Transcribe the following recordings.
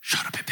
Chora, bebê.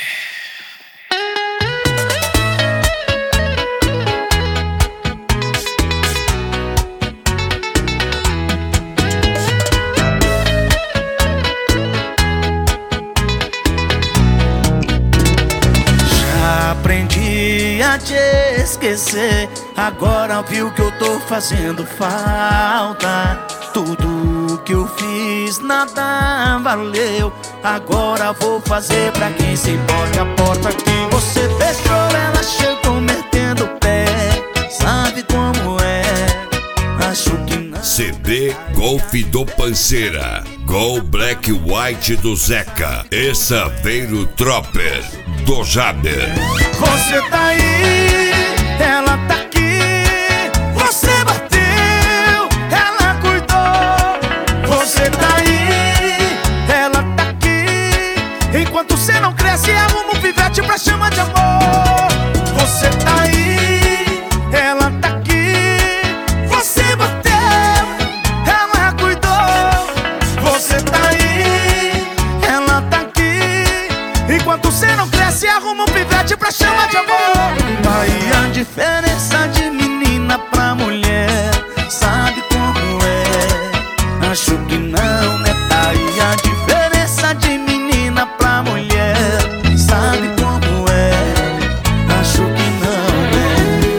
Já aprendi a te esquecer. Agora viu que eu tô fazendo falta. Tudo que eu fiz nada valeu. Agora vou fazer pra quem se importa. A porta que você fechou, ela chegou metendo o pé. Sabe como é? Acho que não. CD Golf do Panceira, Gol Black White do Zeca e Saveiro Tropper do Jaber. Você tá aí, ela tá aqui. Você bateu, ela cuidou. Você tá aí, ela tá aqui. Enquanto você não cresce, arruma um pivete pra chamar de amor. Você tá aí, ela tá aqui. Você bateu, ela cuidou. Você tá aí, ela tá aqui. Enquanto você não cresce, arruma um pivete pra chamar de amor. Aí a diferença de menina pra mulher, sabe como é? Acho que não, né? Aí a diferença de menina pra mulher, sabe como é? Acho que não, né?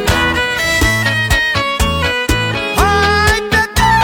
Ai, bebê!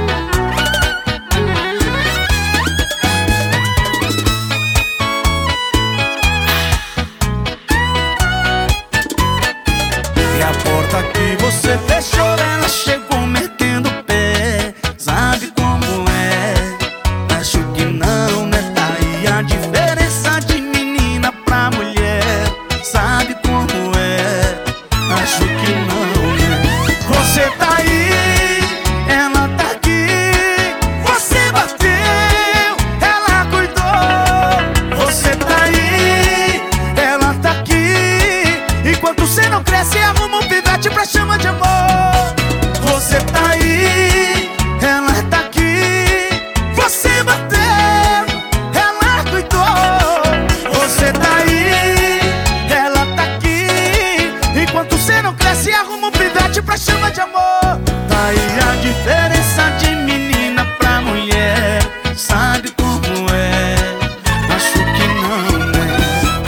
E a porta que você fechou, ela chegou metendo o pé. Sabe como é? Acho que não, né? Tá aí a diferença de menina pra mulher. Sabe como é? Acho que não, né? Você tá aí, ela tá aqui. Você bateu, ela cuidou. Você tá aí, ela tá aqui. Enquanto você não cresce, arruma um pivete pra chamar de amor. Você tá aí, ela tá aqui. Você bateu, ela cuidou. Você tá aí, ela tá aqui. Enquanto você não cresce, arruma um pivete pra chamar de amor. Tá aí a diferença de menina pra mulher. Sabe como é? Acho que não, né?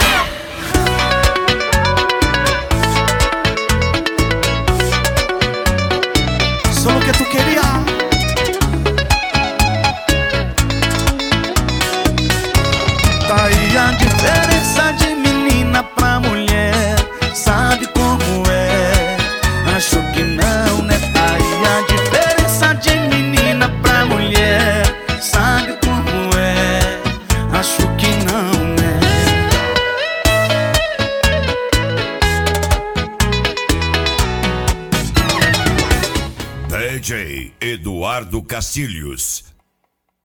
Só o que tu queria. Tá aí a diferença de menina pra mulher. Sabe como é? Acho que não, né? Tá aí a diferença de menina pra mulher. Sabe como é? Acho que não, né? DJ Eduardo Cacilhos,